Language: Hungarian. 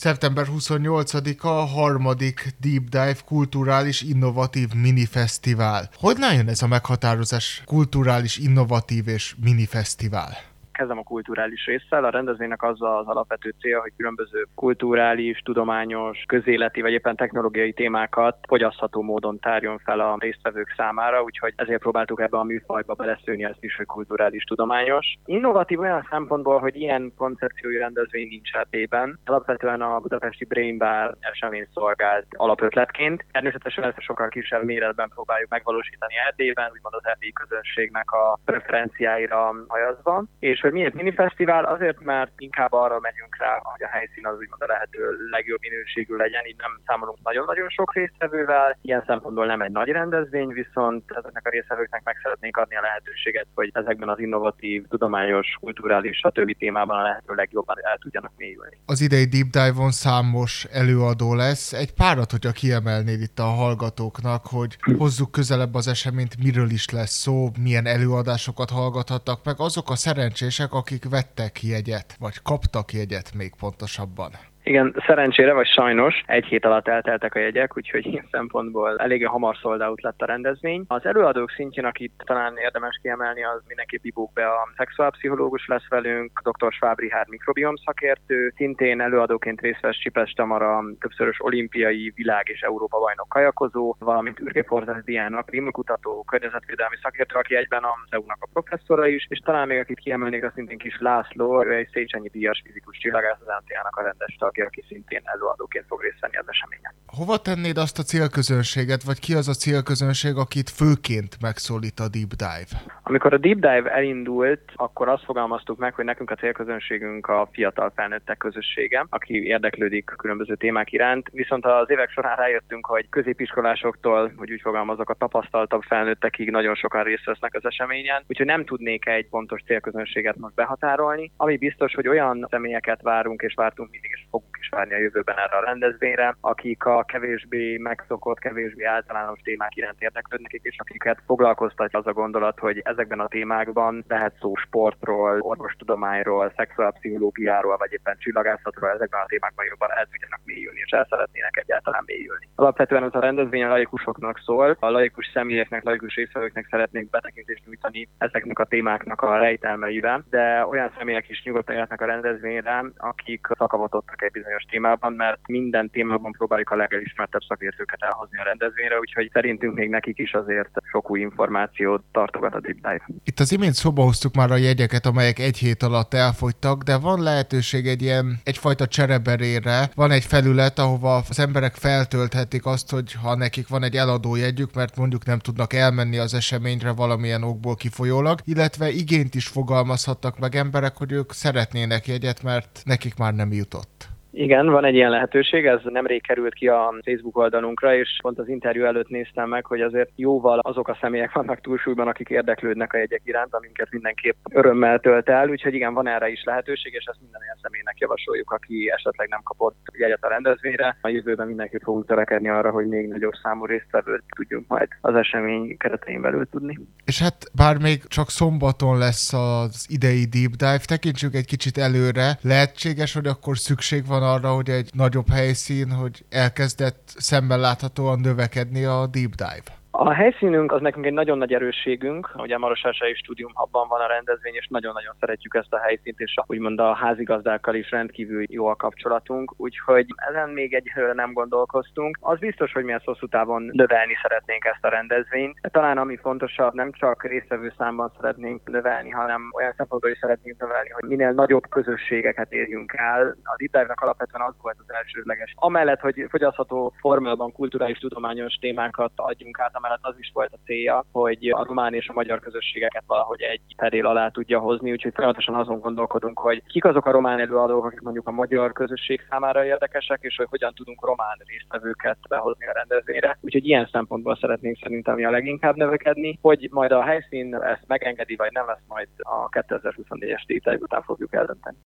Szeptember 28-a a harmadik Deep Dive kulturális innovatív minifesztivál. Hogy jön ez a meghatározás, kulturális innovatív és minifesztivál? Kezdem a kulturális résszel. A rendezvénynek az az alapvető célja, hogy különböző kulturális, tudományos, közéleti vagy éppen technológiai témákat fogyasztható módon tárjon fel a résztvevők számára, úgyhogy ezért próbáltuk ebbe a műfajba beleszőni ezt is, hogy kulturális, tudományos. Innovatív olyan szempontból, hogy ilyen koncepciói rendezvény nincs Erdélyben. Alapvetően a budapesti Brain Bar esemény szolgált alapötletként. Természetesen ezt sokkal kisebb méretben próbáljuk megvalósítani Erdélyben, úgymond az erdélyi közönségnek a preferenciáira hajazva. És hogy miért minifesztivál? Azért, mert inkább arra megyünk rá, hogy a helyszín az úgymond a lehető legjobb minőségű legyen, így nem számolunk nagyon-nagyon sok résztvevővel. Ilyen szempontból nem egy nagy rendezvény, viszont ezeknek a résztvevőknek meg szeretnénk adni a lehetőséget, hogy ezekben az innovatív, tudományos, kulturális, stb. Témában a lehető legjobban el tudjanak mélyülni. Az idei Deep Dive-on számos előadó lesz. Egy párat, hogyha kiemelnéd itt a hallgatóknak, hogy hozzuk közelebb az eseményt, miről is lesz szó, milyen előadásokat hallgathattak meg azok a szerencsések, akik vettek jegyet, vagy kaptak jegyet még pontosabban. Igen, szerencsére vagy sajnos egy hét alatt elteltek a jegyek, úgyhogy ilyen szempontból eléggé hamar sold out lett a rendezvény. Az előadók szintjén, akit talán érdemes kiemelni, az mindenképp Ibók be a szexuálpszichológus lesz velünk, dr. Schwab Richard mikrobiom szakértő, szintén előadóként részt vesz Csipes Tamara, többszörös olimpiai, világ- és Európa-bajnok kajakozó, valamint Ürge Forzász Diana, klímakutató, környezetvédelmi szakértő, aki egyben az EU-nak a professzora is, és talán még akit kiemelnék, az szintén Kis László, ő egy Széchenyi díjas fizikus csillagász, az NTA-nak a rendes tagja, aki szintén előadóként fog részt venni az eseményen. Hova tennéd azt a célközönséget, vagy ki az a célközönség, akit főként megszólít a Deep Dive? Amikor a Deep Dive elindult, akkor azt fogalmaztuk meg, hogy nekünk a célközönségünk a fiatal felnőttek közössége, aki érdeklődik a különböző témák iránt, viszont az évek során rájöttünk, hogy középiskolásoktól, hogy úgy fogalmazok, a tapasztaltabb felnőttekig nagyon sokan részt vesznek az eseményen, úgyhogy nem tudnék egy pontos célközönséget most behatárolni. Ami biztos, hogy olyan személyeket várunk és vártunk mindig, és fogunk is várni a jövőben erre a rendezvényre, akik a kevésbé megszokott, kevésbé általános témák iránt érdeklődnek, és akiket foglalkoztatja az a gondolat, hogy ezekben a témákban lehet szó sportról, orvostudományról, szexuálpszichológiáról, vagy éppen csillagászatról, ezekben a témákban jobban el tudjanak mélyülni, és el szeretnének egyáltalán mélyülni. Alapvetően ez a rendezvény a laikusoknak szól, a laikus személyeknek, laikus résztvevőknek szeretnék betekintést nyújtani ezeknek a témáknak a rejtelmeiben, de olyan személyek is nyugodtan jöhetnek a rendezvényre, akik szakavatottak egy bizonyos témában, mert minden témában próbáljuk a legelismertebb szakértőket elhozni a rendezvényre, úgyhogy szerintünk még nekik is azért sok új információt tartogat a Deep Dive. Itt az imént szóba hoztuk már a jegyeket, amelyek egy hét alatt elfogytak, de van lehetőség egyfajta csereberére. Van egy felület, ahova az emberek feltölthetik azt, hogy ha nekik van egy eladó jegyük, mert mondjuk nem tudnak elmenni az eseményre valamilyen okból kifolyólag, illetve igényt is fogalmazhattak meg emberek, hogy ők szeretnének jegyet, mert nekik már nem jutott. Igen, van egy ilyen lehetőség, ez nemrég került ki a Facebook oldalunkra, és pont az interjú előtt néztem meg, hogy azért jóval azok a személyek vannak túlsúlyban, akik érdeklődnek a jegyek iránt, amiket mindenképp örömmel tölt el, úgyhogy igen, van erre is lehetőség, és ezt minden olyan személynek javasoljuk, aki esetleg nem kapott jegyet a rendezvényre. A jövőben mindenképp fogunk törekedni arra, hogy még nagyobb számú résztvevőt tudjunk majd az esemény keretein belül tudni. És hát bár még csak szombaton lesz az idei Deep Dive, tekintsük egy kicsit előre. Lehetséges, hogy akkor szükség van arra, hogy egy nagyobb helyszín, hogy elkezdett szemmel láthatóan növekedni a Deep Dive? A helyszínünk az nekünk egy nagyon nagy erősségünk, ugye a Marosvásárhelyi Stúdium Hubban van a rendezvény, és nagyon-nagyon szeretjük ezt a helyszínt, és úgymond a házigazdákkal is rendkívül jó a kapcsolatunk, úgyhogy ezen még egyelőre nem gondolkoztunk. Az biztos, hogy mi ezt hosszú távon növelni szeretnénk ezt a rendezvényt. Talán ami fontosabb, nem csak résztvevő számban szeretnénk növelni, hanem olyan szempontból is szeretnénk növelni, hogy minél nagyobb közösségeket érjünk el. Az Deep Dive-nak alapvetően az volt az elsődleges. Amellett, hogy fogyasztható formában kulturális, tudományos témákat adjunk át, amellett az is volt a célja, hogy a román és a magyar közösségeket valahogy egy fedél alá tudja hozni, úgyhogy folyamatosan azon gondolkodunk, hogy kik azok a román előadók, akik mondjuk a magyar közösség számára érdekesek, és hogy hogyan tudunk román résztvevőket behozni a rendezvényre. Úgyhogy ilyen szempontból szeretnénk szerintem a leginkább növekedni, hogy majd a helyszín ezt megengedi, vagy nem, ezt majd a 2024-es Deep Dive után fogjuk eldönteni.